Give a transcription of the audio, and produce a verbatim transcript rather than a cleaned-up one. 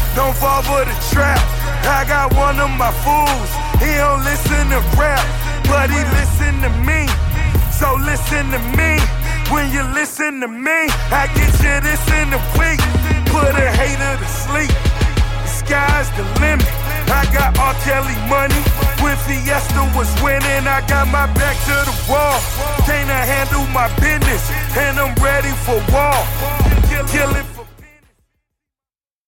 don't fall for the trap. I got one of my fools, he don't listen to rap, but he listen to me. So listen to me, when you listen to me, I get you this in a week. Put a hater to sleep, the sky's the limit. I got R. Kelly money, when Fiesta was winning, I got my back to the wall. Can't I handle my business, and I'm ready for war. Killing